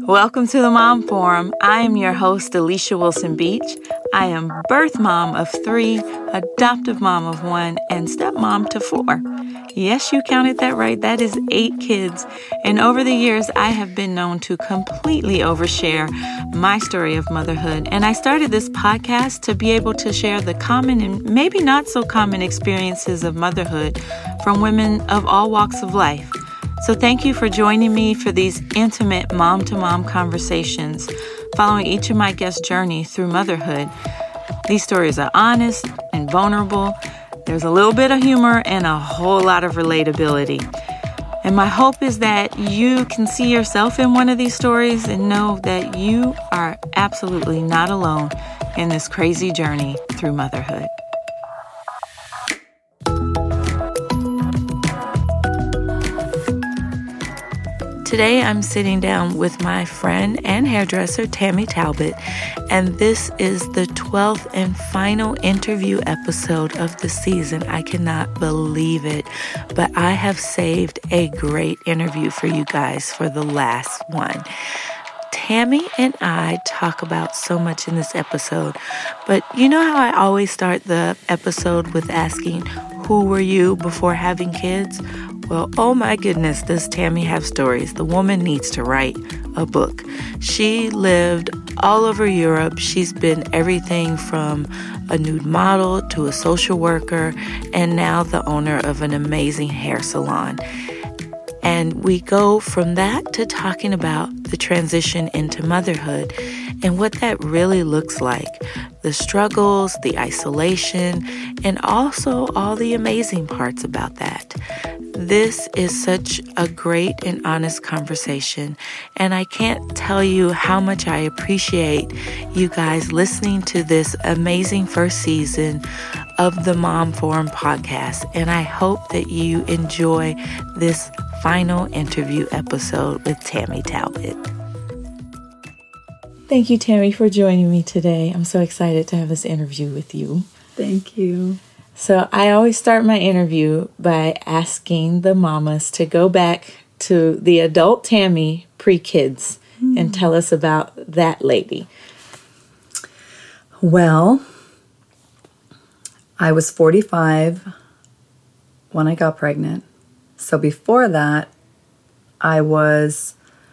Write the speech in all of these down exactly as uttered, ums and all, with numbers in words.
Welcome to the Mom Forum. I am your host, Alicia Wilson Beach. I am birth mom of three, adoptive mom of one, and stepmom to four. Yes, you counted that right. That is eight kids. And over the years, I have been known to completely overshare my story of motherhood. And I started this podcast to be able to share the common and maybe not so common experiences of motherhood from women of all walks of life. So thank you for joining me for these intimate mom-to-mom conversations, following each of my guests' journey through motherhood. These stories are honest and vulnerable. There's a little bit of humor and a whole lot of relatability. And my hope is that you can see yourself in one of these stories and know that you are absolutely not alone in this crazy journey through motherhood. Today, I'm sitting down with my friend and hairdresser, Tammy Talbot, and this is the twelfth and final interview episode of the season. I cannot believe it, but I have saved a great interview for you guys for the last one. Tammy and I talk about so much in this episode, but you know how I always start the episode with asking, who were you before having kids? Well, oh my goodness, does Tammy have stories. The woman needs to write a book. She lived all over Europe. She's been everything from a nude model to a social worker, and now the owner of an amazing hair salon. And we go from that to talking about the transition into motherhood and what that really looks like. The struggles, the isolation, and also all the amazing parts about that. This is such a great and honest conversation, and I can't tell you how much I appreciate you guys listening to this amazing first season of the Mom Forum podcast, and I hope that you enjoy this final interview episode with Tammy Talbot. Thank you, Tammy, for joining me today. I'm so excited to have this interview with you. Thank you. So I always start my interview by asking the mamas to go back to the adult Tammy pre-kids mm. and tell us about that lady. Well, I was forty-five when I got pregnant. So before that, I was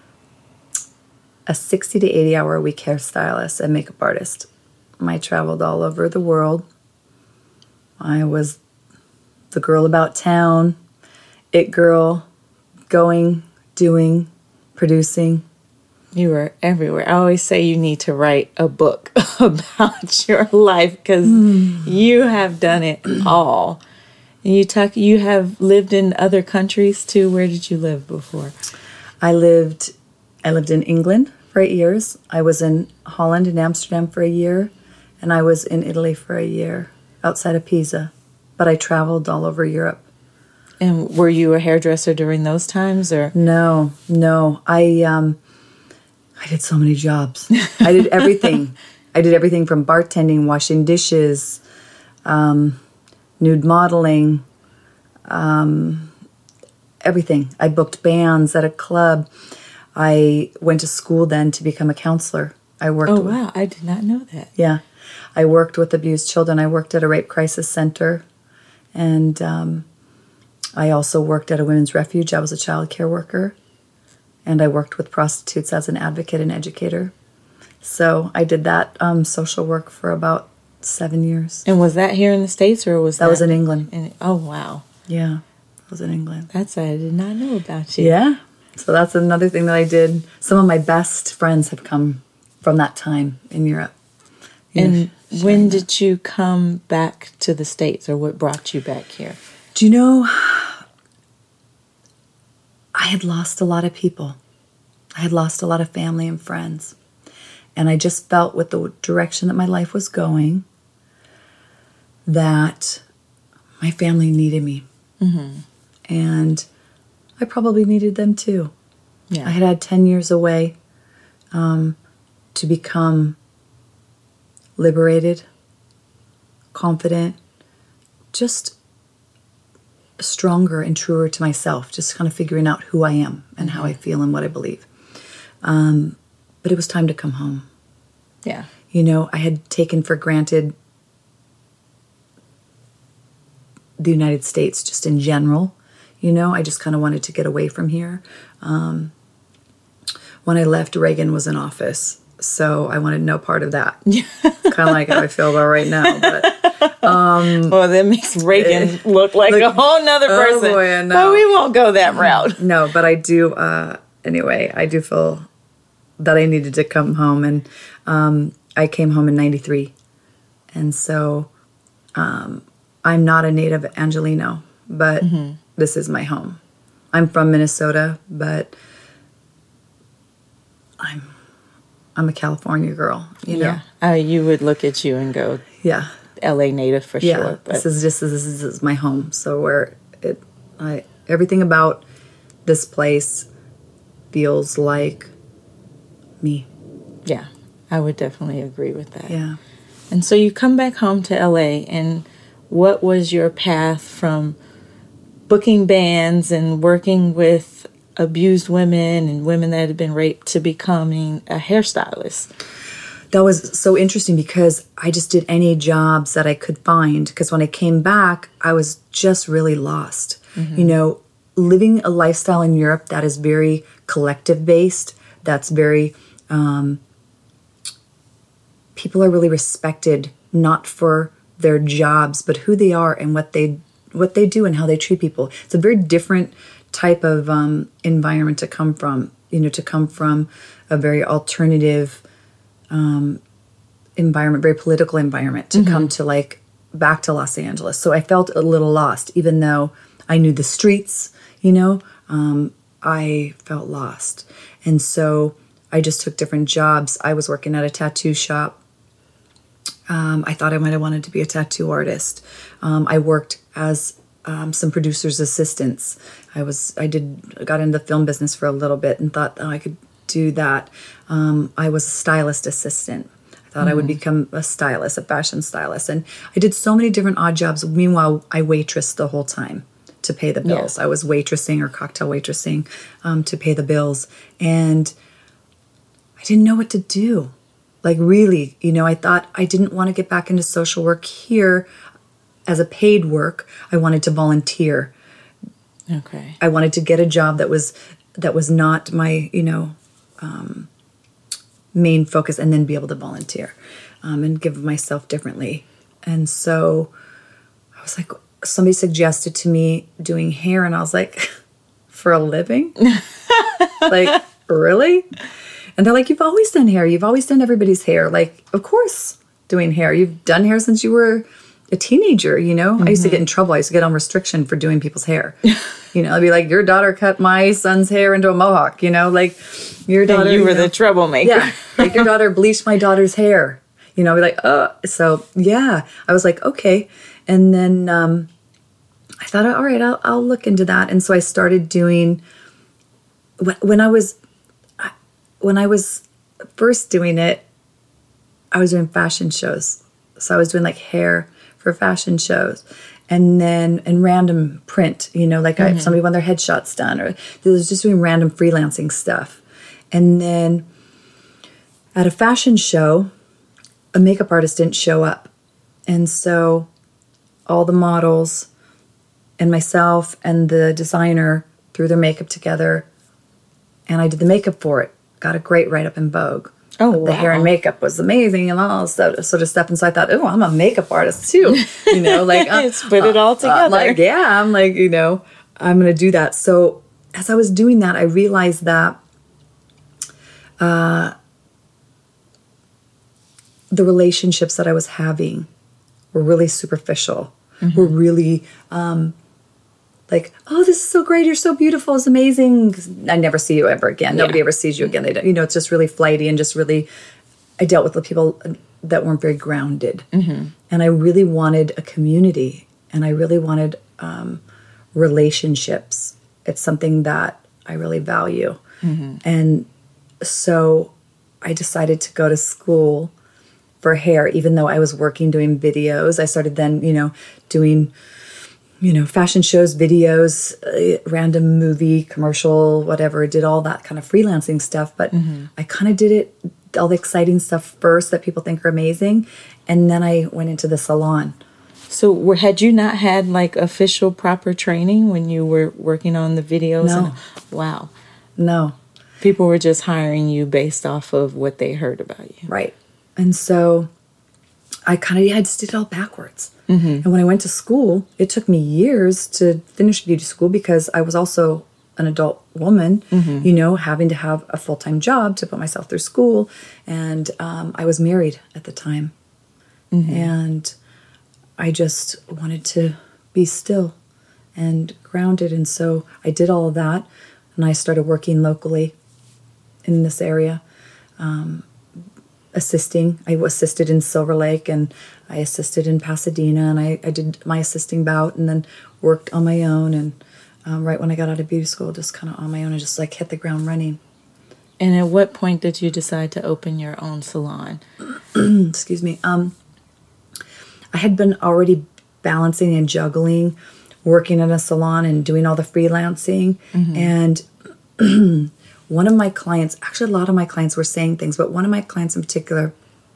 a sixty to eighty hour a week hairstylist and makeup artist. I traveled all over the world. I was the girl about town, it girl, going, doing, producing. You were everywhere. I always say you need to write a book about your life because mm. you have done it all. And you talk. You have lived in other countries too. Where did you live before? I lived. I lived in England for eight years. I was in Holland and Amsterdam for a year, and I was in Italy for a year outside of Pisa. But I traveled all over Europe. And were you a hairdresser during those times, or no? No, I um, I did so many jobs. I did everything. I did everything from bartending, washing dishes, um, nude modeling, um, everything. I booked bands at a club. I went to school then to become a counselor. I worked. Oh, wow. I did not know that. Yeah. I worked with abused children. I worked at a rape crisis center. And um, I also worked at a women's refuge. I was a child care worker. And I worked with prostitutes as an advocate and educator. So I did that um, social work for about seven years. And was that here in the States, or was that? That was in England. In, oh, wow. Yeah, that was in England. That's I did not know about you. Yeah. So that's another thing that I did. Some of my best friends have come from that time in Europe. You and know, when that. did you come back to the States, or what brought you back here? Do you know, I had lost a lot of people. I had lost a lot of family and friends. And I just felt with the direction that my life was going that my family needed me. Mm-hmm. And I probably needed them too. Yeah. I had had ten years away um, to become liberated, confident, just stronger and truer to myself, just kind of figuring out who I am and how I feel and what I believe. Um, but it was time to come home. Yeah. You know, I had taken for granted the United States just in general. You know, I just kind of wanted to get away from here. Um, when I left, Reagan was in office, so I wanted no part of that. Kind of like how I feel about right now. But um, well, that makes Reagan uh, look like look, a whole nother person. Oh boy, no. But we won't go that route. No, but I do. Uh, anyway, I do feel that I needed to come home, and um, I came home in ninety-three, and so um, I'm not a native Angelino, but mm-hmm. this is my home. I'm from Minnesota, but I'm I'm a California girl. You know, yeah. Uh, you would look at you and go, yeah, L A native for yeah, sure. But this is just this is, this is my home. So where it, I everything about this place feels like me. Yeah, I would definitely agree with that. Yeah. And so you come back home to L A, and what was your path from booking bands and working with abused women and women that had been raped to becoming a hairstylist? That was so interesting because I just did any jobs that I could find, because when I came back, I was just really lost. Mm-hmm. You know, living a lifestyle in Europe that is very collective based, that's very, um, people are really respected, not for their jobs, but who they are and what they what they do and how they treat people. It's a very different type of um, environment to come from, you know, to come from a very alternative um, environment, very political environment, to mm-hmm. come to like back to Los Angeles. So I felt a little lost, even though I knew the streets, you know, um, I felt lost. And so I just took different jobs. I was working at a tattoo shop. Um, I thought I might have wanted to be a tattoo artist. Um, I worked as um, some producers' assistants. I was, I did, got into the film business for a little bit and thought, oh, I could do that. Um, I was a stylist assistant. I thought mm. I would become a stylist, a fashion stylist. And I did so many different odd jobs. Meanwhile, I waitressed the whole time to pay the bills. Yeah. I was waitressing or cocktail waitressing um, to pay the bills. And I didn't know what to do. Like really, you know, I thought I didn't want to get back into social work here as a paid work. I wanted to volunteer. Okay. I wanted to get a job that was that was not my, you know, um, main focus, and then be able to volunteer um, and give myself differently. And so I was like, somebody suggested to me doing hair, and I was like, for a living? Like, really? And they're like, you've always done hair. You've always done everybody's hair. Like, of course, doing hair. You've done hair since you were a teenager, you know? Mm-hmm. I used to get in trouble. I used to get on restriction for doing people's hair. You know, I'd be like, your daughter cut my son's hair into a mohawk, you know? Like, your daughter... And you were you know, the troublemaker. Yeah. Like, your daughter bleached my daughter's hair. You know, I'd be like, oh. So, yeah. I was like, okay. And then um, I thought, all right, I'll, I'll look into that. And so I started doing... When I was... When I was first doing it, I was doing fashion shows. So I was doing like hair for fashion shows, and then and random print, you know, like mm-hmm. I, somebody wanted their headshots done, or they was just doing random freelancing stuff. And then at a fashion show, a makeup artist didn't show up. And so all the models and myself and the designer threw their makeup together, and I did the makeup for it. Got a great write-up in Vogue. Oh, the wow. hair and makeup was amazing and all that sort of stuff. And so I thought, oh, I'm a makeup artist too. You know, like uh, put it all together. Uh, like, yeah, I'm like, you know, I'm going to do that. So as I was doing that, I realized that uh, the relationships that I was having were really superficial. Mm-hmm. Were really um, like, oh, this is so great. You're so beautiful. It's amazing. I never see you ever again. Nobody yeah. ever sees you again. They don't, you know, it's just really flighty and just really, I dealt with people that weren't very grounded. Mm-hmm. And I really wanted a community, and I really wanted um, relationships. It's something that I really value. Mm-hmm. And so I decided to go to school for hair, even though I was working doing videos. I started then, you know, doing you know, fashion shows, videos, uh, random movie, commercial, whatever, did all that kind of freelancing stuff. But mm-hmm. I kind of did it, all the exciting stuff first that people think are amazing. And then I went into the salon. So were, had you not had like official proper training when you were working on the videos? No. And, wow. No. People were just hiring you based off of what they heard about you. Right. And so I kind of, yeah, I just did it all backwards. Mm-hmm. And when I went to school, it took me years to finish beauty school because I was also an adult woman, mm-hmm. you know, having to have a full-time job to put myself through school. And um, I was married at the time. Mm-hmm. And I just wanted to be still and grounded. And so I did all of that. And I started working locally in this area, um, assisting. I assisted in Silver Lake and I assisted in Pasadena. And I, I did my assisting bout and then worked on my own. And um, right when I got out of beauty school, just kind of on my own and just like hit the ground running. And at what point did you decide to open your own salon? Excuse me. Um, I had been already balancing and juggling, working in a salon and doing all the freelancing. Mm-hmm. And one of my clients, actually a lot of my clients were saying things, but one of my clients in particular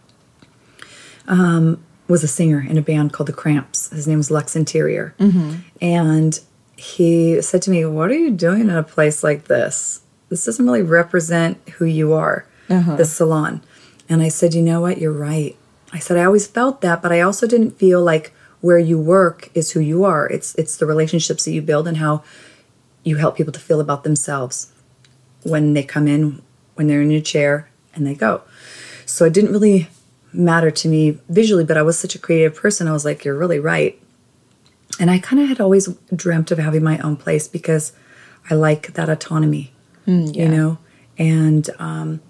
um, was a singer in a band called The Cramps. His name was Lux Interior. Mm-hmm. And he said to me, what are you doing in a place like this? This doesn't really represent who you are, uh-huh. this salon. And I said, you know what, you're right. I said, I always felt that, but I also didn't feel like where you work is who you are. It's it's the relationships that you build and how you help people to feel about themselves when they come in, when they're in your chair, and they go. So it didn't really matter to me visually, but I was such a creative person. I was like, you're really right. And I kind of had always dreamt of having my own place because I like that autonomy, mm, yeah. you know? And um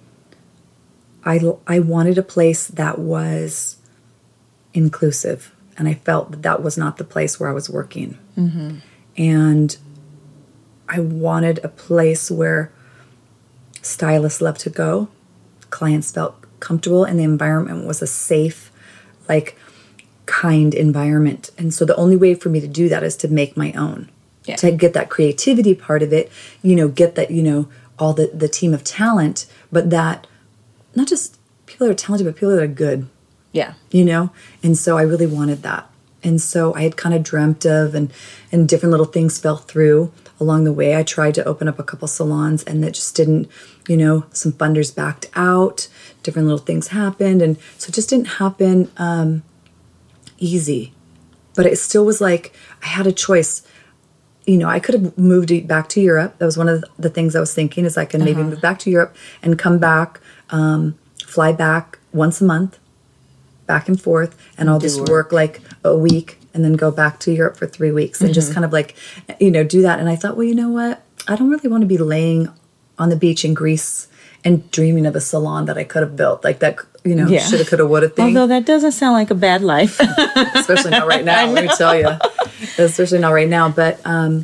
I, I wanted a place that was inclusive, and I felt that that was not the place where I was working. Mm-hmm. And I wanted a place where stylists loved to go, clients felt comfortable, and the environment was a safe, like, kind environment. And so the only way for me to do that is to make my own, yeah. to get that creativity part of it, you know, get that, you know, all the, the team of talent, but that not just people that are talented, but people that are good. Yeah. You know? And so I really wanted that. And so I had kind of dreamt of, and, and different little things fell through along the way. I tried to open up a couple salons and that just didn't, you know, some funders backed out, different little things happened. And so it just didn't happen um, easy. But it still was like, I had a choice. You know, I could have moved back to Europe. That was one of the things I was thinking is I can maybe uh-huh. move back to Europe and come back, um, fly back once a month, back and forth, and I'll do just work. work like a week and then go back to Europe for three weeks and mm-hmm. just kind of like, you know, do that. And I thought, well, you know what? I don't really want to be laying on the beach in Greece and dreaming of a salon that I could have built, like that, you know, yeah. shoulda, coulda, woulda thing. Although that doesn't sound like a bad life. Especially not right now, let me tell you. Especially not right now. But um,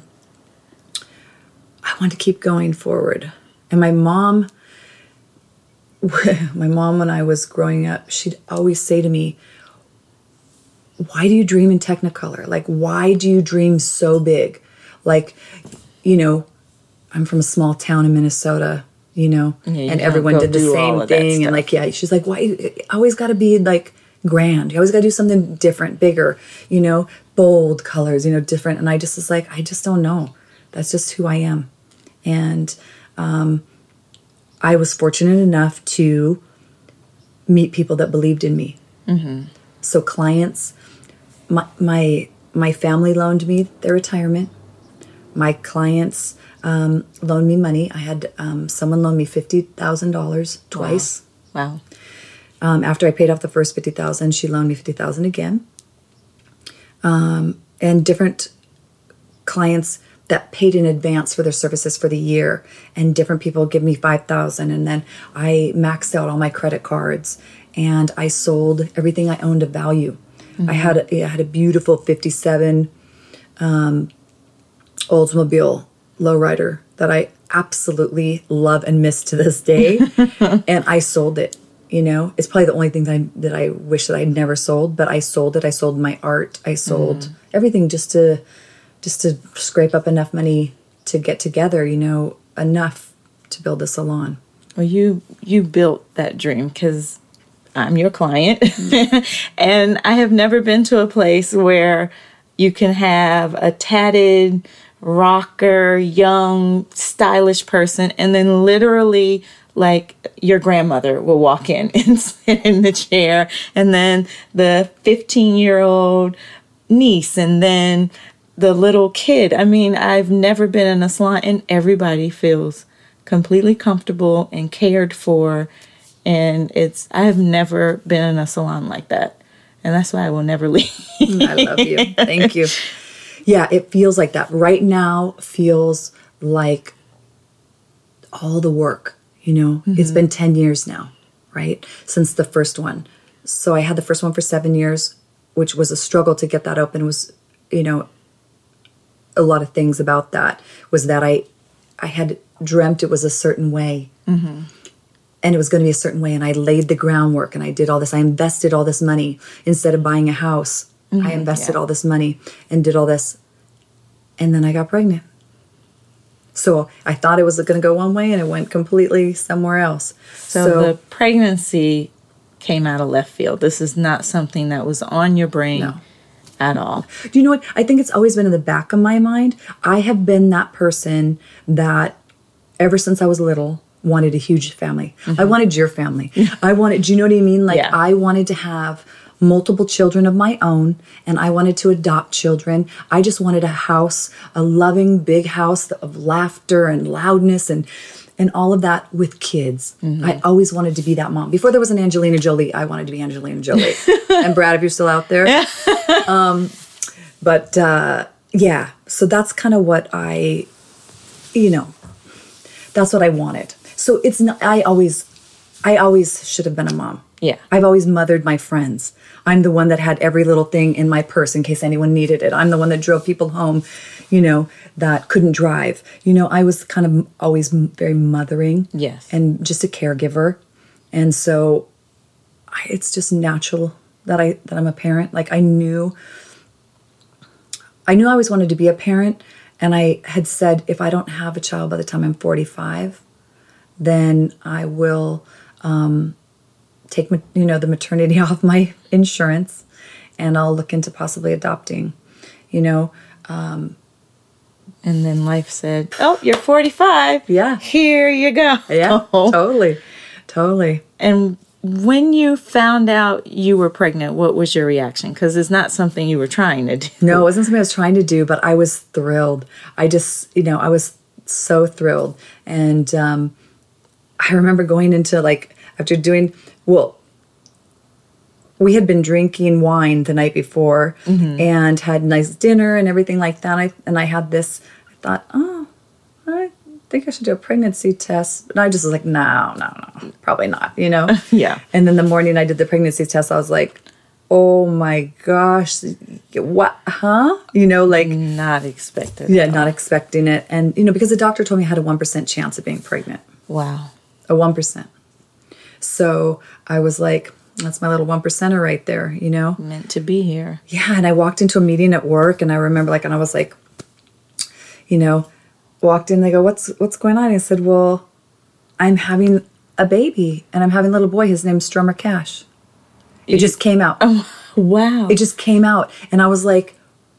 I wanted to keep going forward. And my mom, my mom, when I was growing up, she'd always say to me, why do you dream in Technicolor? Like, why do you dream so big? Like, you know, I'm from a small town in Minnesota, you know, yeah, you and everyone did the same thing. And like, yeah, she's like, why? You always got to be like grand. You always got to do something different, bigger, you know, bold colors, you know, different. And I just was like, I just don't know. That's just who I am. And um, I was fortunate enough to meet people that believed in me. Mm-hmm. So clients, my, my, my family loaned me their retirement. My clients um, loaned me money. I had um, someone loan me fifty thousand dollars twice. Wow. wow. Um, after I paid off the first fifty thousand dollars, she loaned me fifty thousand dollars again. Um, and different clients that paid in advance for their services for the year, and different people give me five thousand dollars, and then I maxed out all my credit cards, and I sold everything I owned of value. Mm-hmm. I had a, I had a beautiful fifty-seven um, Oldsmobile lowrider that I absolutely love and miss to this day, and I sold it. You know, it's probably the only thing that I, that I wish that I'd never sold, but I sold it. I sold my art. I sold mm-hmm. everything just to just to scrape up enough money to get together, you know, enough to build a salon. Well, you you built that dream because I'm your client, and I have never been to a place where you can have a tatted, rocker, young, stylish person, and then literally, like, your grandmother will walk in and sit in the chair, and then the fifteen-year-old niece, and then the little kid. I mean, I've never been in a salon, and everybody feels completely comfortable and cared for. And it's, I have never been in a salon like that. And that's why I will never leave. I love you. Thank you. Yeah, it feels like that. Right now feels like all the work, you know. Mm-hmm. It's been ten years now, right? Since the first one. So I had the first one for seven years, which was a struggle to get that open. It was, you know, a lot of things about that was that I, I had dreamt it was a certain way. Mm-hmm. And it was going to be a certain way. And I laid the groundwork and I did all this. I invested all this money. Instead of buying a house, mm-hmm, I invested yeah. all this money and did all this. And then I got pregnant. So I thought it was going to go one way and it went completely somewhere else. So, so the pregnancy came out of left field. This is not something that was on your brain no. at all. Do you know what? I think it's always been in the back of my mind. I have been that person that ever since I was little, wanted a huge family. Mm-hmm. I wanted your family. I wanted, do you know what I mean? Like, yeah. I wanted to have multiple children of my own, and I wanted to adopt children. I just wanted a house, a loving big house of laughter and loudness and and all of that with kids. Mm-hmm. I always wanted to be that mom. Before there was an Angelina Jolie, I wanted to be Angelina Jolie. And Brad, if you're still out there. um, but uh, yeah, so that's kind of what I, you know, that's what I wanted. So it's not, I always, I always should have been a mom. Yeah. I've always mothered my friends. I'm the one that had every little thing in my purse in case anyone needed it. I'm the one that drove people home, you know, that couldn't drive. You know, I was kind of always very mothering. Yes. And just a caregiver. And so I, it's just natural that I, that I'm a parent. Like I knew, I knew I always wanted to be a parent. And I had said, if I don't have a child by the time I'm forty-five, then I will um, take, you know, the maternity off my insurance, and I'll look into possibly adopting, you know. Um, and then life said, "Oh, you're forty-five. Yeah, here you go." Yeah, totally, totally. And when you found out you were pregnant, what was your reaction? Because it's not something you were trying to do. No, it wasn't something I was trying to do, but I was thrilled. I just, you know, I was so thrilled, and um, I remember going into, like, after doing, well, we had been drinking wine the night before, mm-hmm. and had a nice dinner and everything like that. I, and I had this, I thought, oh, I think I should do a pregnancy test. And I just was like, no, no, no, probably not, you know? Yeah. And then the morning I did the pregnancy test, I was like, oh my gosh, what, huh? You know, like. Not expected. Yeah, not expecting it. And, you know, because the doctor told me I had a one percent chance of being pregnant. Wow. A one percent. So I was like, that's my little one percenter right there, you know? Meant to be here. Yeah, and I walked into a meeting at work, and I remember, like, and I was like, you know, walked in, they go, what's what's going on? I said, well, I'm having a baby, and I'm having a little boy. His name's Strummer Cash. It you, just came out. Oh, wow. It just came out. And I was like,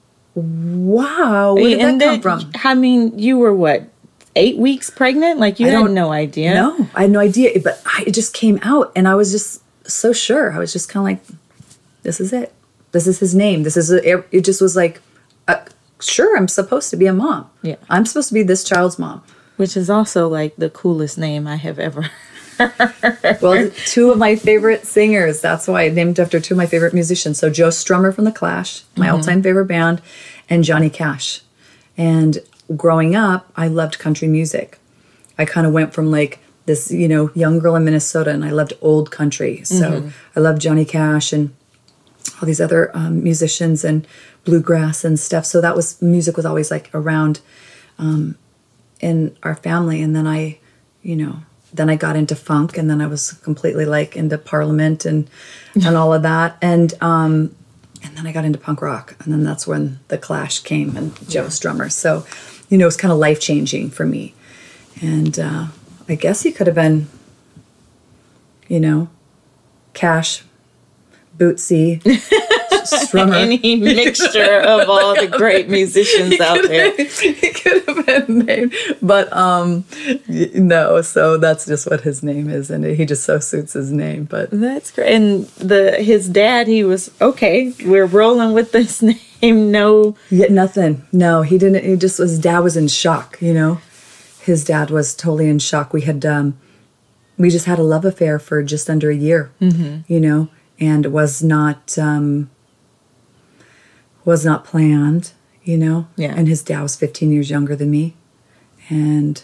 wow, where did and that come from? I mean, you were what? Eight weeks pregnant? Like, you I had no idea. No, I had no idea. But I, it just came out, and I was just so sure. I was just kind of like, this is it. This is his name. This is, a, it just was like, uh, sure, I'm supposed to be a mom. Yeah. I'm supposed to be this child's mom. Which is also, like, the coolest name I have ever heard. Well, two of my favorite singers. That's why I named after two of my favorite musicians. So Joe Strummer from The Clash, my mm-hmm. all-time favorite band, and Johnny Cash. And growing up, I loved country music. I kind of went from like this, you know, young girl in Minnesota, and I loved old country. So mm-hmm. I loved Johnny Cash and all these other um, musicians and bluegrass and stuff. So that was, music was always like around um, in our family. And then I, you know, then I got into funk, and then I was completely like into Parliament and, and all of that. And um, and then I got into punk rock, and then that's when the Clash came and Joe's drummer. So, you know, it's kind of life changing for me. And uh, I guess he could have been, you know, Cash, Bootsy, Strummer. Any mixture of all the great musicians out there. He could have been named. But um, no, so that's just what his name is. And he just so suits his name. But that's great. And the his dad, he was, okay, we're rolling with this name. No. Yeah, nothing. No, he didn't. He just was, dad was in shock, you know. His dad was totally in shock. We had, um, we just had a love affair for just under a year, mm-hmm. you know, and it was not, um, was not planned, you know. Yeah. And his dad was fifteen years younger than me. And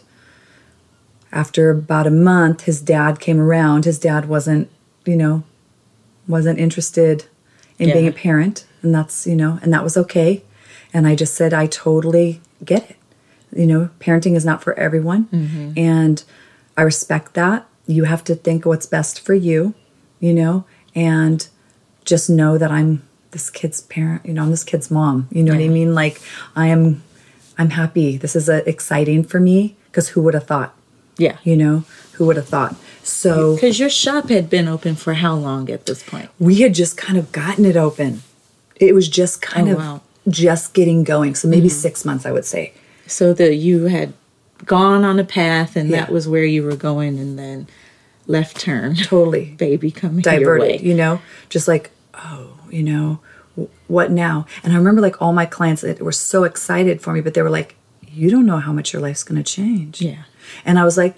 after about a month, his dad came around. His dad wasn't, you know, wasn't interested in yeah. being a parent. And that's, you know, and that was okay. And I just said, I totally get it. You know, parenting is not for everyone. Mm-hmm. And I respect that. You have to think what's best for you, you know, and just know that I'm this kid's parent, you know, I'm this kid's mom. You know yeah. what I mean? Like, I am, I'm happy. This is uh, exciting for me, because who would have thought? Yeah. You know, who would have thought? So. Because your shop had been open for how long at this point? We had just kind of gotten it open. It was just kind oh, of wow. just getting going. So maybe mm-hmm. six months, I would say. So that you had gone on a path, and yeah. that was where you were going, and then left turn. Totally. Baby coming Diverted, your way. You know? Just like, oh, you know, what now? And I remember like all my clients that were so excited for me, but they were like, you don't know how much your life's going to change. Yeah. And I was like,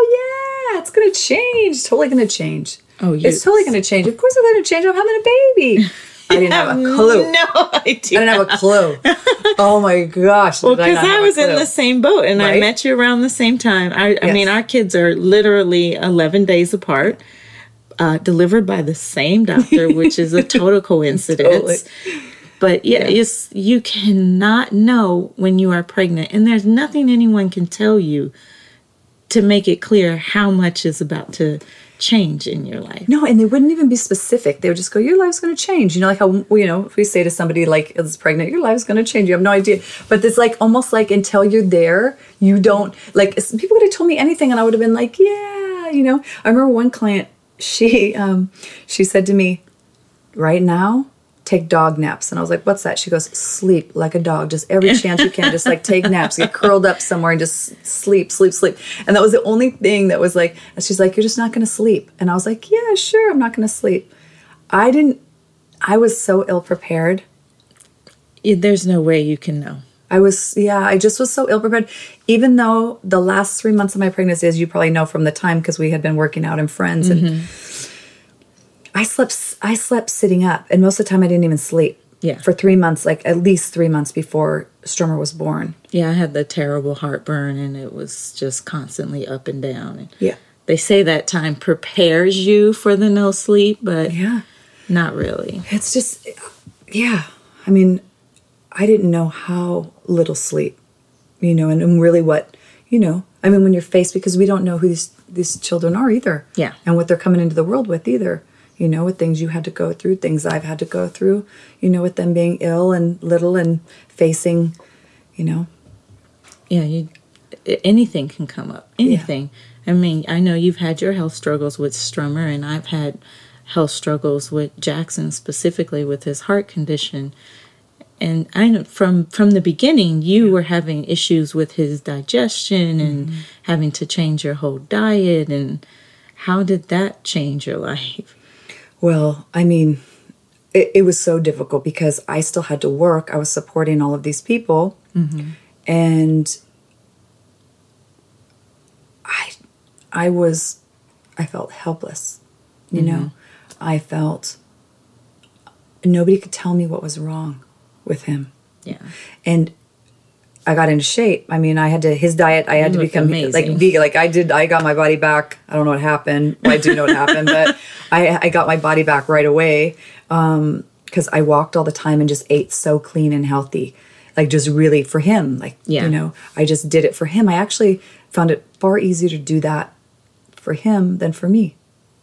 oh yeah, it's going to change. It's totally going to change. Oh, yes. It's totally going to change. Of course it's going to change. I'm having a baby. I didn't have a clue. No idea. I didn't have a clue. Oh my gosh. Well, because I, I was in the same boat, and right? I met you around the same time. I, yes. I mean, our kids are literally eleven days apart, uh, delivered by the same doctor, which is a total coincidence. Totally. But yeah, yeah. It's, you cannot know when you are pregnant, and there's nothing anyone can tell you to make it clear how much is about to change in your life. No, and they wouldn't even be specific. They would just go, your life's going to change. You know, like how, you know, if we say to somebody like is pregnant, your life's going to change. You have no idea. But it's like almost like until you're there, you don't, like people could have told me anything and I would have been like, yeah, you know. I remember one client, she um, she said to me, right now, take dog naps. And I was like, what's that? She goes, sleep like a dog. Just every chance you can, just like take naps, get curled up somewhere and just sleep, sleep, sleep. And that was the only thing that was like, and she's like, you're just not going to sleep. And I was like, yeah, sure, I'm not going to sleep. I didn't, I was so ill prepared. There's no way you can know. I was, yeah, I just was so ill prepared. Even though the last three months of my pregnancy, as you probably know from the time, because we had been working out and friends and mm-hmm. I slept I slept sitting up, and most of the time I didn't even sleep. Yeah. For three months, like at least three months before Strummer was born. Yeah, I had the terrible heartburn, and it was just constantly up and down. And yeah. They say that time prepares you for the no sleep, but yeah, not really. It's just, yeah. I mean, I didn't know how little sleep, you know, and, and really what, you know, I mean, when you're faced, because we don't know who these, these children are either. Yeah. And what they're coming into the world with either. You know, with things you had to go through, things I've had to go through, you know, with them being ill and little and facing, you know. Yeah, you, anything can come up. Anything. Yeah. I mean, I know you've had your health struggles with Strummer, and I've had health struggles with Jackson, specifically with his heart condition. And I know from, from the beginning, you yeah. were having issues with his digestion and mm-hmm. having to change your whole diet. And how did that change your life? Well, I mean, it, it was so difficult because I still had to work. I was supporting all of these people. Mm-hmm. And I I was, I felt helpless, you mm-hmm. know. I felt nobody could tell me what was wrong with him. Yeah. And I got into shape. I mean, I had to, his diet, I had to become amazing. Like vegan. Like I did, I got my body back. I don't know what happened. Well, I do know what happened, but I, I got my body back right away. Um, cause I walked all the time and just ate so clean and healthy. Like just really for him, like, yeah. you know, I just did it for him. I actually found it far easier to do that for him than for me.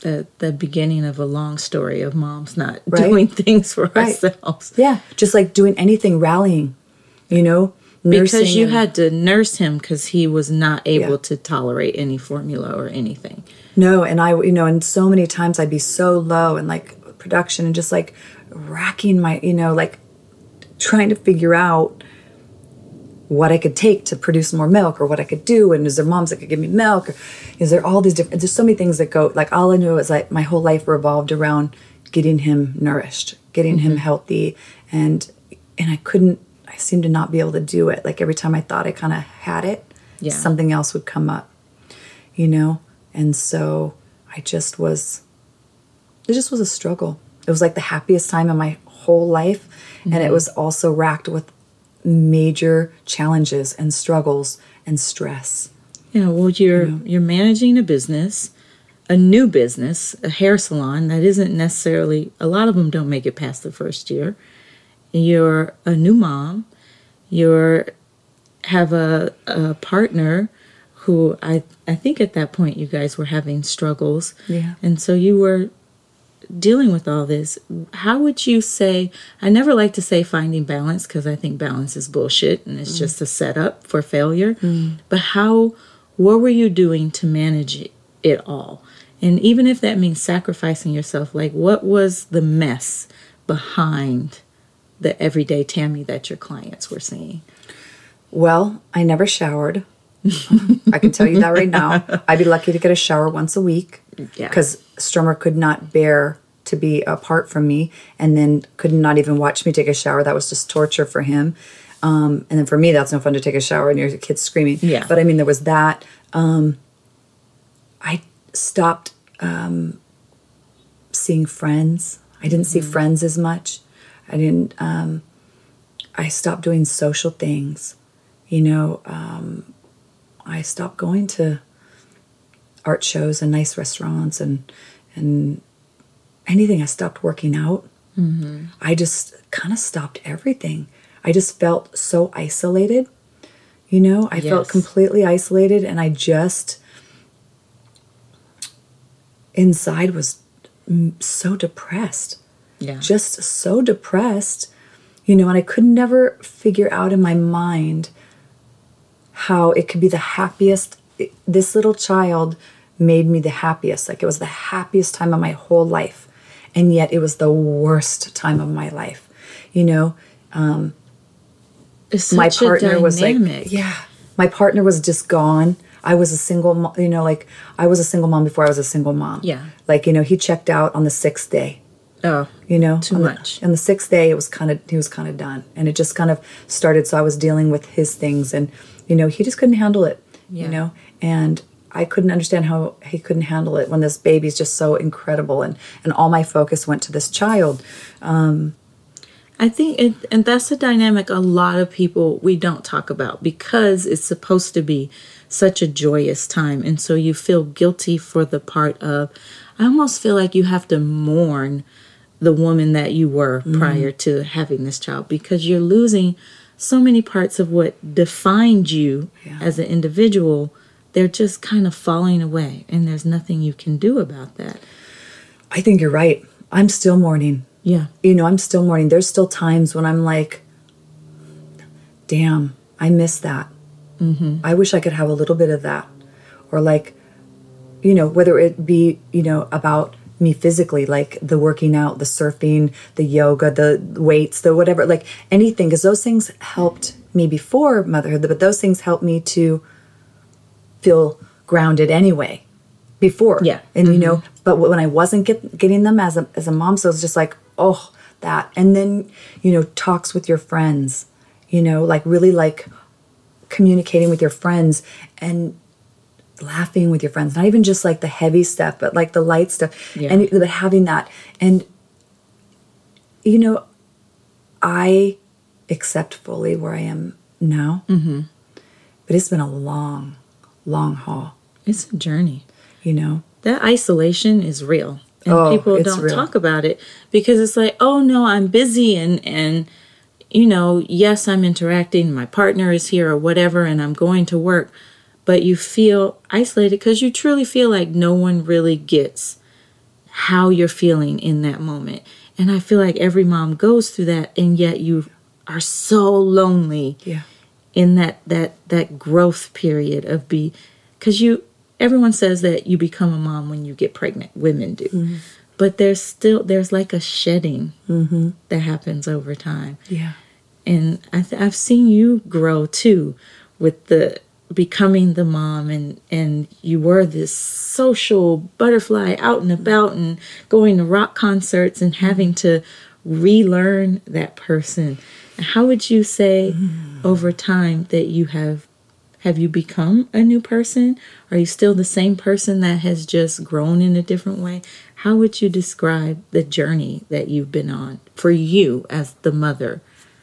the the beginning of a long story of moms not Right. doing things for Right. ourselves. Yeah, just like doing anything, rallying, you know, Because nursing you and- had to nurse him because he was not able Yeah. to tolerate any formula or anything. No, and I, you know, and so many times I'd be so low and like production and just like racking my, you know, like trying to figure out what I could take to produce more milk or what I could do. And is there moms that could give me milk? Or is there all these different, there's so many things that go, like all I knew was like my whole life revolved around getting him nourished, getting him healthy. And, and I couldn't, I seemed to not be able to do it. Like every time I thought I kind of had it, Yeah. something else would come up, you know? And so I just was, it just was a struggle. It was like the happiest time in my whole life. And it was also racked with major challenges and struggles and stress. Yeah, well, you're you're managing a business, a new business, a hair salon that isn't necessarily. A lot of them don't make it past the first year. You're a new mom. You're have a a partner who I I think at that point you guys were having struggles. Yeah. And so you were dealing with all this. How would you say, I never like to say finding balance because I think balance is bullshit and it's just a setup for failure. But how, what were you doing to manage it, it all? And even if that means sacrificing yourself, like what was the mess behind the everyday Tammy that your clients were seeing? Well, I never showered. I can tell you that right now. I'd be lucky to get a shower once a week Yeah. because Strummer could not bear to be apart from me and then could not even watch me take a shower. That was just torture for him. Um, and then for me, that's no fun to take a shower and your kid's screaming. Yeah. But I mean, there was that. Um, I stopped um, seeing friends. I didn't see friends as much. I didn't, um, I stopped doing social things. You know, um, I stopped going to art shows and nice restaurants and and anything. I stopped working out. Mm-hmm. I just kind of stopped everything. I just felt so isolated. You know, I felt Yes. completely isolated, and I just inside was mm, so depressed. Yeah. Just so depressed, you know, and I could never figure out in my mind how it could be the happiest. This little child made me the happiest. Like it was the happiest time of my whole life. And yet it was the worst time of my life. You know, um, It's my such a partner was like, dynamic. yeah, my partner was just gone. I was a single, mo- you know, like I was a single mom before I was a single mom. Yeah. Like, you know, he checked out on the sixth day. Oh, You know, Too on the- much. on the sixth day, it was kind of he was kind of done, and it just kind of started. So I was dealing with his things, and you know, he just couldn't handle it. Yeah. You know, and I couldn't understand how he couldn't handle it when this baby's just so incredible, and and all my focus went to this child. I think, it, and that's a dynamic a lot of people we don't talk about because it's supposed to be such a joyous time. And so you feel guilty for the part of, I almost feel like you have to mourn the woman that you were prior to having this child because you're losing so many parts of what defined you Yeah. as an individual. They're just kind of falling away, and there's nothing you can do about that. I think you're right. I'm still mourning. Yeah. You know, I'm still mourning. There's still times when I'm like, damn, I miss that. Mm-hmm. I wish I could have a little bit of that. Or like, you know, whether it be, you know, about me physically, like the working out, the surfing, the yoga, the weights, the whatever, like anything, because those things helped me before motherhood, but those things helped me to feel grounded anyway before. Yeah. And, you know, but when I wasn't get, getting them as a, as a mom, so it was just like, oh, that. And then, you know, talks with your friends, you know, like really like communicating with your friends and laughing with your friends, not even just like the heavy stuff, but like the light stuff. Yeah. And but having that. And, you know, I accept fully where I am now, mm-hmm. but it's been a long, long haul, It's a journey. you know? That isolation is real. And Oh, people it's don't real. talk about it because it's like, oh no, I'm busy and and you know, yes, I'm interacting, my partner is here or whatever, and I'm going to work, but you feel isolated because you truly feel like no one really gets how you're feeling in that moment. And I feel like every mom goes through that, and yet you are so lonely Yeah. in that that that growth period of be, because you everyone says that you become a mom when you get pregnant. Women do. Mm-hmm. But there's still, there's like a shedding mm-hmm. that happens over time. Yeah. And I th- I've seen you grow too with the becoming the mom, and, and you were this social butterfly out and about and going to rock concerts and having to relearn that person. How would you say mm. over time that you have Have you become a new person? Are you still the same person that has just grown in a different way? How would you describe the journey that you've been on for you as the mother?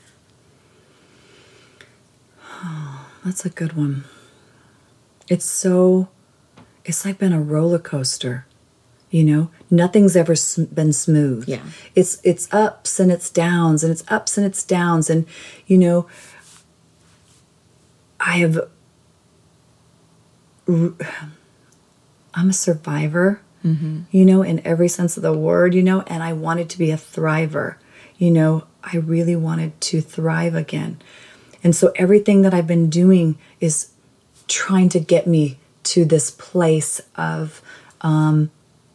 Oh, that's a good one. It's so, it's like been a roller coaster, you know? Nothing's ever sm- been smooth. Yeah. It's, it's ups and it's downs and it's ups and it's downs. And, you know, I have... I'm a survivor, mm-hmm. you know, in every sense of the word, you know, and I wanted to be a thriver, you know, I really wanted to thrive again. And so everything that I've been doing is trying to get me to this place of um,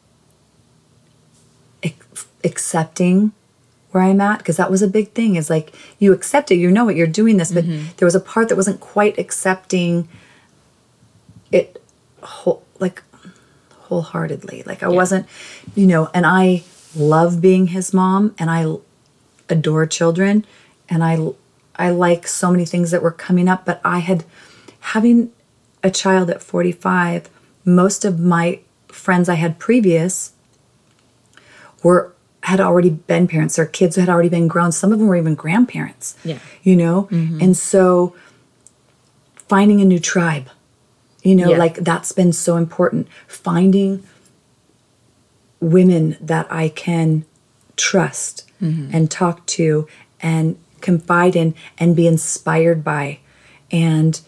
ex- accepting where I'm at, because that was a big thing, is like, you accept it, you know what, you're doing this, but mm-hmm. there was a part that wasn't quite accepting it whole, like wholeheartedly. Like I yeah. wasn't, you know, and I love being his mom, and I adore children, and I, I like so many things that were coming up, but I had, having a child at forty-five, most of my friends I had previous were, had already been parents. Their kids had already been grown. Some of them were even grandparents, yeah. you know? Mm-hmm. And so finding a new tribe, you know, yeah. like that's been so important. Finding women that I can trust mm-hmm. and talk to and confide in and be inspired by. And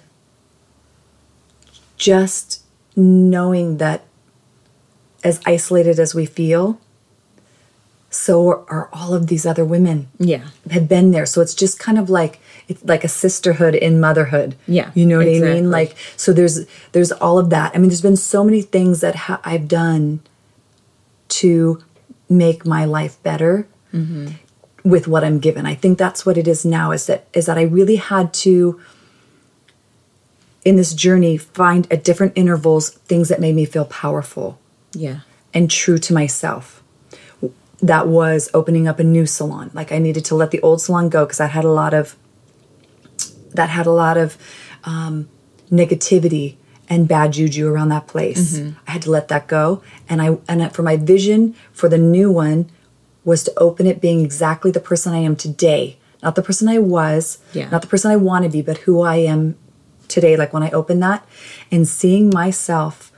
just knowing that as isolated as we feel, so are all of these other women. Yeah. Have been there. So it's just kind of like, it's like a sisterhood in motherhood. Yeah. You know what exactly. I mean? Like, so there's, there's all of that. I mean, there's been so many things that ha- I've done to make my life better mm-hmm. with what I'm given. I think that's what it is now, is that, is that I really had to, in this journey, find at different intervals, things that made me feel powerful. Yeah. And true to myself. That was opening up a new salon. Like I needed to let the old salon go, because I had a lot of, that had a lot of um, negativity and bad juju around that place. Mm-hmm. I had to let that go. And I, and for my vision for the new one was to open it being exactly the person I am today. Not the person I was, yeah. not the person I want to be, but who I am today. Like when I opened that and seeing myself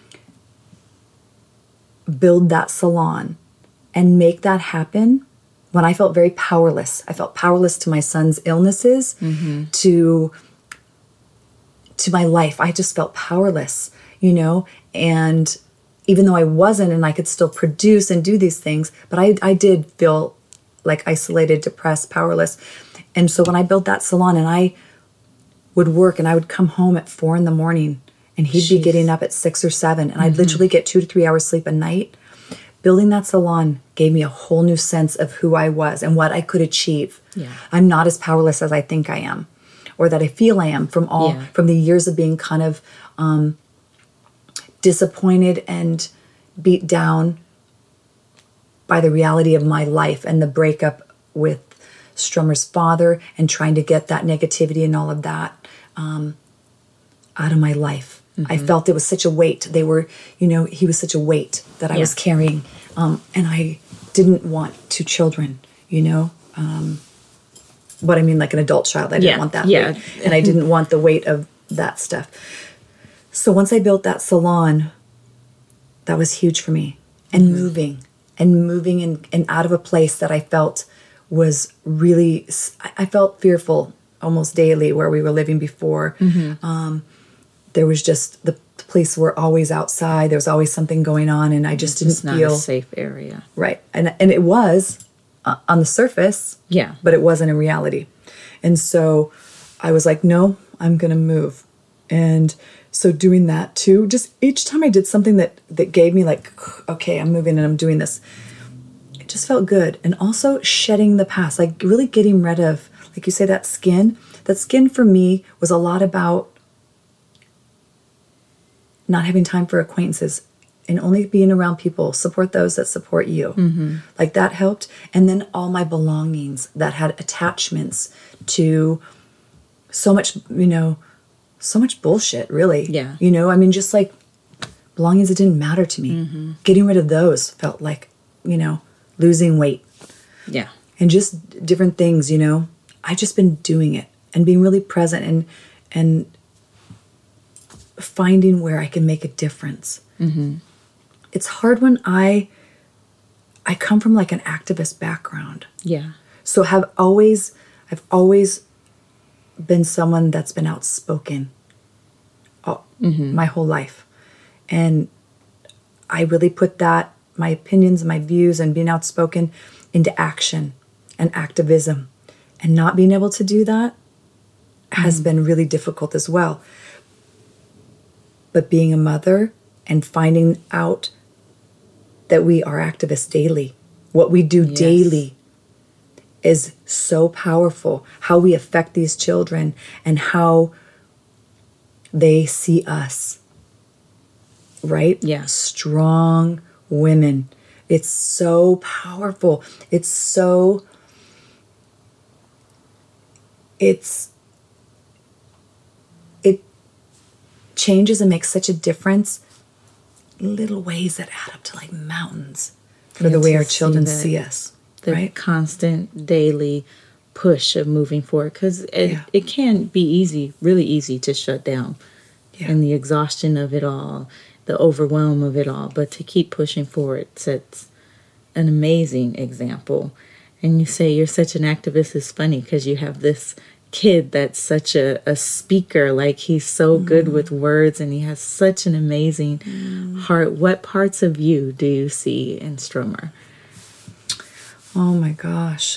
build that salon and make that happen, when I felt very powerless. I felt powerless to my son's illnesses, mm-hmm. to to my life. I just felt powerless, you know? And even though I wasn't, and I could still produce and do these things, but I, I did feel like isolated, depressed, powerless. And so when I built that salon, and I would work, and I would come home at four in the morning, and he'd Jeez. be getting up at six or seven, and mm-hmm. I'd literally get two to three hours sleep a night. Building that salon gave me a whole new sense of who I was and what I could achieve. Yeah. I'm not as powerless as I think I am, or that I feel I am, from all yeah. from the years of being kind of um, disappointed and beat down by the reality of my life and the breakup with Strummer's father, and trying to get that negativity and all of that um, out of my life. Mm-hmm. I felt it was such a weight. They were, you know, he was such a weight that I yeah. was carrying. Um, and I didn't want two children, you know. Um, what I mean, like an adult child. I didn't yeah. want that yeah. weight. And I didn't want the weight of that stuff. So once I built that salon, that was huge for me. And mm-hmm. moving. And moving in, and out of a place that I felt was really, I felt fearful almost daily where we were living before. Mm-hmm. Um, There was just, the police were always outside. There was always something going on, and I just It's didn't not feel a safe area. right. And and it was uh, on the surface, Yeah. but it wasn't in reality. And so I was like, no, I'm gonna move. And so doing that too, just each time I did something that that gave me like, okay, I'm moving and I'm doing this, it just felt good. And also shedding the past, like really getting rid of, like you say, that skin. That skin for me was a lot about not having time for acquaintances and only being around people. Support those that support you. Mm-hmm. Like that helped. And then all my belongings that had attachments to so much, you know, so much bullshit, really. Yeah. You know, I mean, just like belongings that didn't matter to me. Mm-hmm. Getting rid of those felt like, you know, losing weight. Yeah. And just different things, you know. I've just been doing it and being really present and and finding where I can make a difference. Mm-hmm. It's hard when I I come from like an activist background. Yeah. So have always I've always been someone that's been outspoken all, mm-hmm. my whole life. And I really put that, my opinions, my views, and being outspoken into action and activism. And not being able to do that has mm-hmm. been really difficult as well. But being a mother and finding out that we are activists daily, what we do yes. daily is so powerful. How we affect these children and how they see us, right? Yeah. Strong women. It's so powerful. It's so, it's, it changes and makes such a difference. Little ways that add up to like mountains for the way our children see us. The right? constant daily push of moving forward, because it, yeah. it can be easy, really easy to shut down yeah. and the exhaustion of it all, the overwhelm of it all. But to keep pushing forward sets an amazing example. And you say you're such an activist. It's funny because you have this kid that's such a, a speaker, like he's so mm. good with words and he has such an amazing mm. heart. What parts of you do you see in Stromer? Oh my gosh.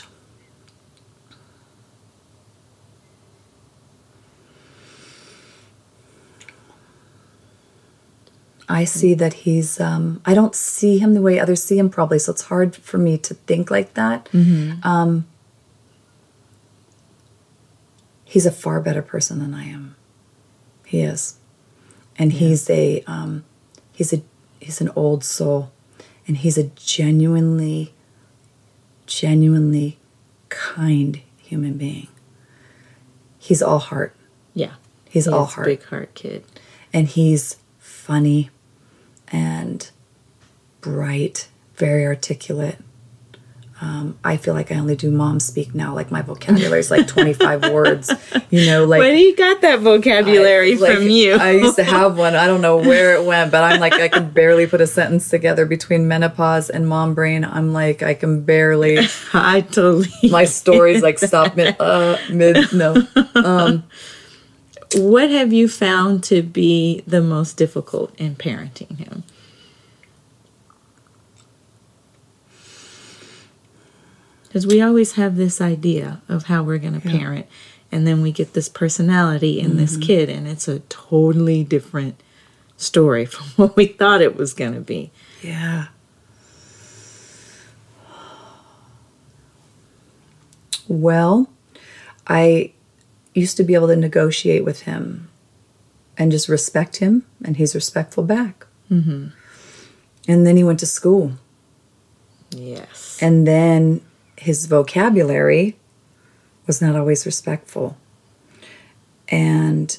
I see that he's, um, I don't see him the way others see him probably, so it's hard for me to think like that. Mm-hmm. Um, he's a far better person than I am. He is. And yeah. he's a, um, he's a, he's an old soul, and he's a genuinely genuinely kind human being. He's all heart. Yeah. He's he all heart. Big heart kid. And he's funny and bright, very articulate. Um, I feel like I only do mom speak now. Like my vocabulary is like twenty-five words. You know, like where do you got that vocabulary I, like, from you? I used to have one. I don't know where it went, but I'm like I can barely put a sentence together between menopause and mom brain. I'm like I can barely. I totally. My stories like stop mid. Uh, mid no. Um, what have you found to be the most difficult in parenting him? Because we always have this idea of how we're going to yeah. parent, and then we get this personality in mm-hmm. this kid, and it's a totally different story from what we thought it was going to be. Yeah. Well, I used to be able to negotiate with him and just respect him, and he's respectful back. Mm-hmm. And then he went to school. Yes. And then his vocabulary was not always respectful. And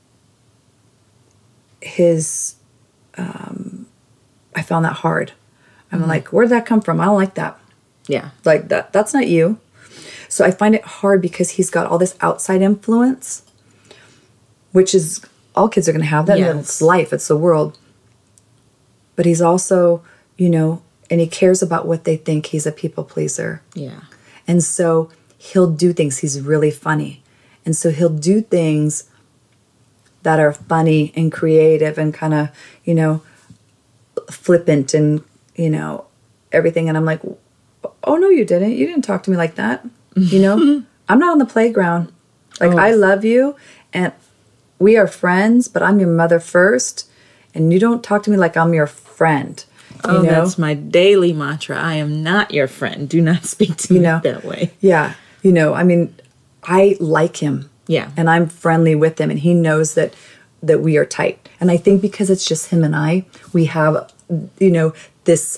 his, um, I found that hard. I'm mm-hmm. like, where did that come from? I don't like that. Yeah. Like, that. that's not you. So I find it hard because he's got all this outside influence, which is, all kids are going to have that. Yes. It's life. It's the world. But he's also, you know, and he cares about what they think. He's a people pleaser. Yeah. And so he'll do things. He's really funny. And so he'll do things that are funny and creative and kind of, you know, flippant and, you know, everything. And I'm like, oh, no, you didn't. You didn't talk to me like that. You know, I'm not on the playground. Like, oh. I love you and we are friends, but I'm your mother first. And you don't talk to me like I'm your friend. Oh, you know? That's my daily mantra. I am not your friend. Do not speak to you me know? that way. Yeah. You know, I mean, I like him. Yeah. And I'm friendly with him. And he knows that that we are tight. And I think because it's just him and I, we have, you know, this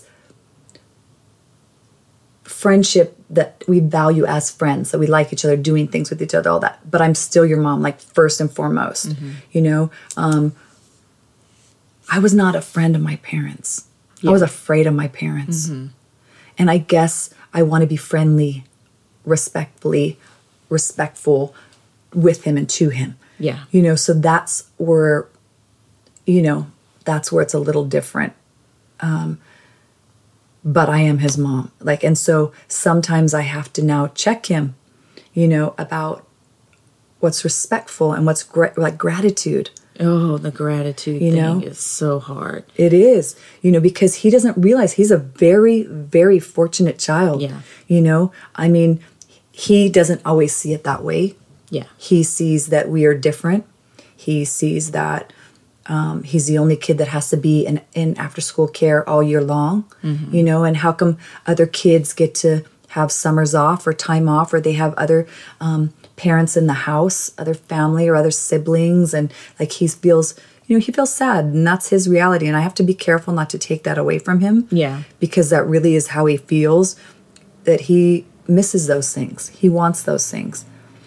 friendship that we value as friends, that we like each other, doing things with each other, all that. But I'm still your mom, like first and foremost, mm-hmm. you know. Um, I was not a friend of my parents. Yeah. I was afraid of my parents. Mm-hmm. And I guess I want to be friendly, respectfully, respectful with him and to him. Yeah. You know, so that's where, you know, that's where it's a little different. Um, but I am his mom. Like, and so sometimes I have to now check him, you know, about what's respectful and what's gra- like gratitude. Oh, the gratitude you thing know? is so hard. It is, you know, because he doesn't realize he's a very, very fortunate child. Yeah. You know, I mean, he doesn't always see it that way. Yeah. He sees that we are different. He sees that um, he's the only kid that has to be in, in after-school care all year long, mm-hmm. you know, and how come other kids get to have summers off or time off, or they have other um, parents in the house, other family or other siblings, and like he feels, you know, he feels sad, and that's his reality, and I have to be careful not to take that away from him. Yeah. Because that really is how he feels, that he misses those things. He wants those things.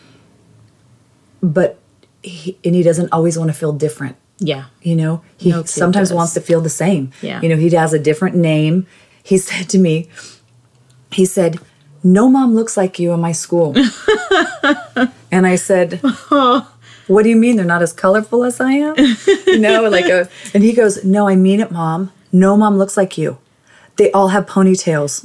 But he, and he doesn't always want to feel different. Yeah. You know, he no sometimes does. wants to feel the same. Yeah. You know, he has a different name. He said to me, he said, no mom looks like you in my school. And I said, what do you mean? They're not as colorful as I am? You know, like a, and he goes, no, I mean it, mom. No mom looks like you. They all have ponytails.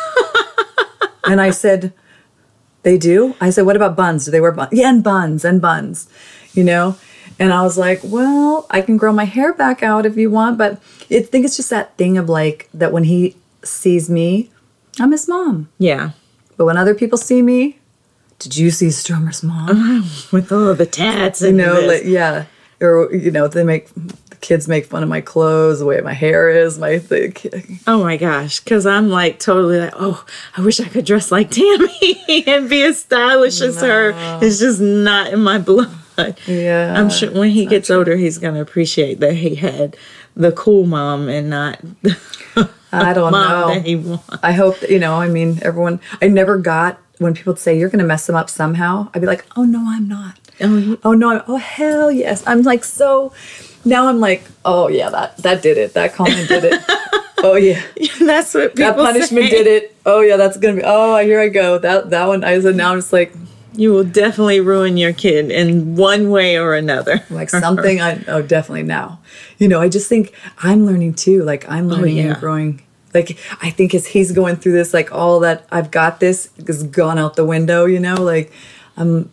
And I said, they do? I said, what about buns? Do they wear buns? Yeah, and buns and buns, you know? And I was like, well, I can grow my hair back out if you want. But I think it's just that thing of like, that when he sees me, I'm his mom. Yeah. But when other people see me, did you see Stromer's mom? With all the tats you and know, this. like, yeah. Or, you know, they make, the kids make fun of my clothes, the way my hair is, my thing. Oh my gosh. Because I'm like totally like, oh, I wish I could dress like Tammy and be as stylish as No. her. It's just not in my blood. Yeah. I'm sure when he gets older, he's going to appreciate that he had the cool mom and not the I don't mom know. that he wants. I hope that, you know, I mean, everyone, I never got, when people say you're going to mess them up somehow, I'd be like, oh, no, I'm not. Oh, you- oh no, I'm, oh, hell yes. I'm like, so, now I'm like, oh, yeah, that, that did it. That comment did it. Oh, yeah. That's what people That punishment say. did it. Oh, yeah, that's going to be, oh, here I go. That that one, I said, now I'm just like, You will definitely ruin your kid in one way or another. like something I, oh, definitely now. You know, I just think I'm learning too. Like, I'm learning yeah. and growing. Like, I think as he's going through this, like, all that I've got this is gone out the window, you know? Like, I'm,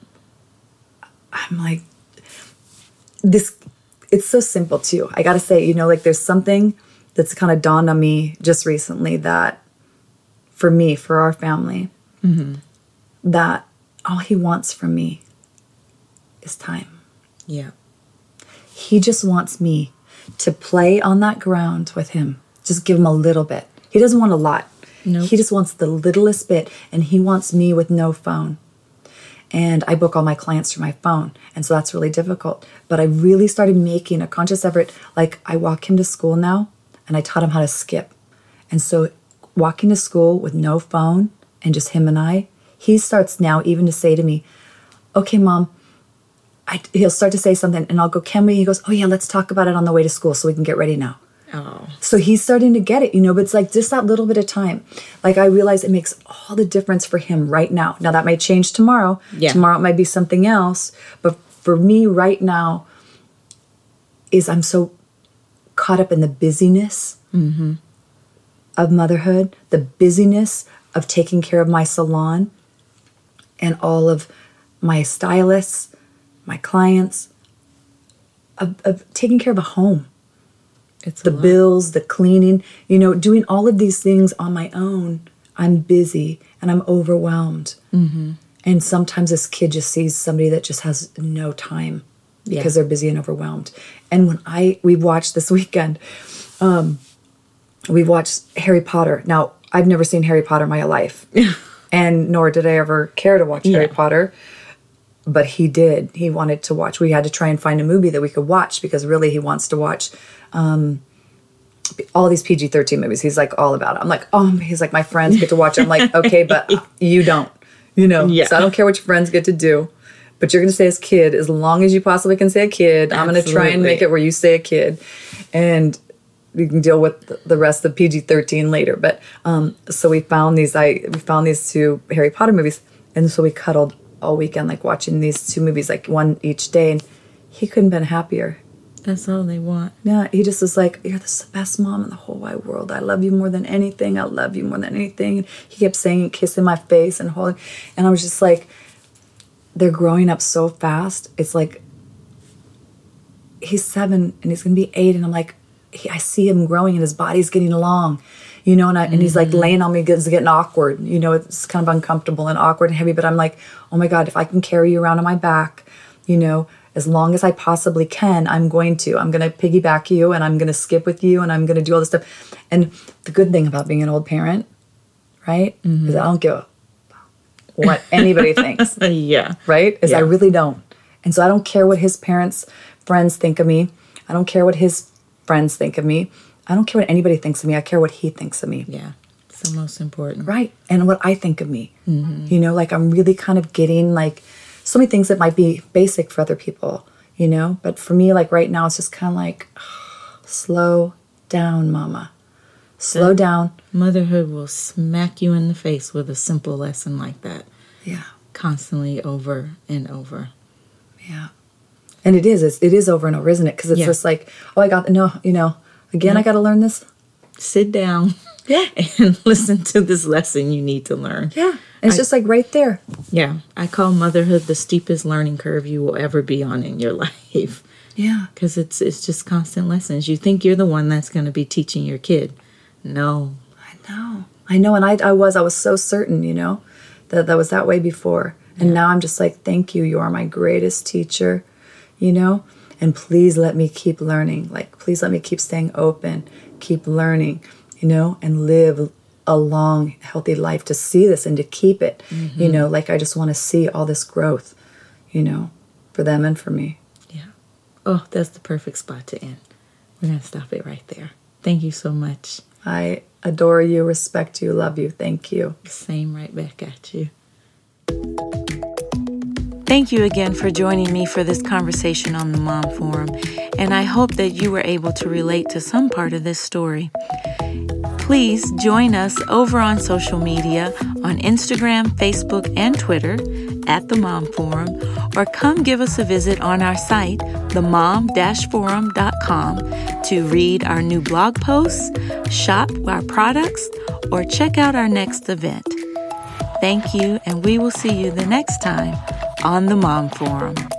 I'm like, this, it's so simple too. I gotta say, you know, like, there's something that's kind of dawned on me just recently that, for me, for our family, mm-hmm. that all he wants from me is time. Yeah. He just wants me to play on that ground with him. Just give him a little bit. He doesn't want a lot. Nope. He just wants the littlest bit, and he wants me with no phone. And I book all my clients through my phone, and so that's really difficult. But I really started making a conscious effort. Like, I walk him to school now, and I taught him how to skip. And so walking to school with no phone and just him and I, he starts now even to say to me, okay, Mom, I, he'll start to say something, and I'll go, can we? He goes, oh, yeah, let's talk about it on the way to school so we can get ready now. Oh. So he's starting to get it, you know, but it's like just that little bit of time. Like, I realize it makes all the difference for him right now. Now, that might change tomorrow. Yeah. Tomorrow it might be something else. But for me right now is I'm so caught up in the busyness mm-hmm. of motherhood, the busyness of taking care of my salon and all of my stylists, my clients. of, of taking care of a home. It's the bills, the cleaning, you know, doing all of these things on my own. I'm busy and I'm overwhelmed. Mm-hmm. And sometimes this kid just sees somebody that just has no time because yeah. they're busy and overwhelmed. And when I, we watched this weekend, um, we watched Harry Potter. Now, I've never seen Harry Potter in my life. And nor did I ever care to watch yeah. Harry Potter. But he did. He wanted to watch. We had to try and find a movie that we could watch because really he wants to watch um, all these P G thirteen movies. He's like all about it. I'm like, oh, he's like, my friends get to watch it. I'm like, okay, but you don't, you know. Yeah. So I don't care what your friends get to do. But you're going to say as kid, as long as you possibly can say a kid. Absolutely. I'm going to try and make it where you say a kid. And we can deal with the rest of P G thirteen later. But um, so we found these, I we found these two Harry Potter movies. And so we cuddled all weekend, like watching these two movies, like one each day, and he couldn't have been happier. That's all they want. Yeah, he just was like, you're the best mom in the whole wide world. I love you more than anything. I love you more than anything. And he kept saying, kissing my face and holding, and I was just like, they're growing up so fast. It's like, he's seven and he's gonna be eight, and I'm like, he, I see him growing and his body's getting long. You know, and, I, and he's like laying on me, it's getting awkward. You know, it's kind of uncomfortable and awkward and heavy. But I'm like, oh my God, if I can carry you around on my back, you know, as long as I possibly can, I'm going to. I'm going to piggyback you and I'm going to skip with you and I'm going to do all this stuff. And the good thing about being an old parent, right, mm-hmm. is I don't give a what anybody thinks. Yeah. Right? Is yeah. I really don't. And so I don't care what his parents, friends think of me. I don't care what his friends think of me. I don't care what anybody thinks of me. I care what he thinks of me. Yeah, it's the most important. Right. And what I think of me. Mm-hmm. You know, like I'm really kind of getting like so many things that might be basic for other people, you know? But for me, like right now, it's just kind of like, oh, slow down, mama. Slow that down. Motherhood will smack you in the face with a simple lesson like that. Yeah. Constantly over and over. Yeah. And it is. It's, it is over and over, isn't it? Because it's yeah. just like, oh, I got, no, you know. Again, yeah. I got to learn this. Sit down yeah. and listen to this lesson you need to learn. Yeah. It's I, just like right there. Yeah. I call motherhood the steepest learning curve you will ever be on in your life. Yeah. Because it's, it's just constant lessons. You think you're the one that's going to be teaching your kid. No. I know. I know. And I, I was, I was so certain, you know, that that was that way before. And yeah. now I'm just like, thank you. You are my greatest teacher, you know. And please let me keep learning. Like, please let me keep staying open, keep learning, you know, and live a long, healthy life to see this and to keep it. Mm-hmm. You know, like I just want to see all this growth, you know, for them and for me. Yeah. Oh, that's the perfect spot to end. We're going to stop it right there. Thank you so much. I adore you, respect you, love you. Thank you. Same right back at you. Thank you again for joining me for this conversation on the Mom Forum, and I hope that you were able to relate to some part of this story. Please join us over on social media on Instagram, Facebook, and Twitter at The Mom Forum, or come give us a visit on our site, the mom dash forum dot com, to read our new blog posts, shop our products, or check out our next event. Thank you, and we will see you the next time on the Mom Forum.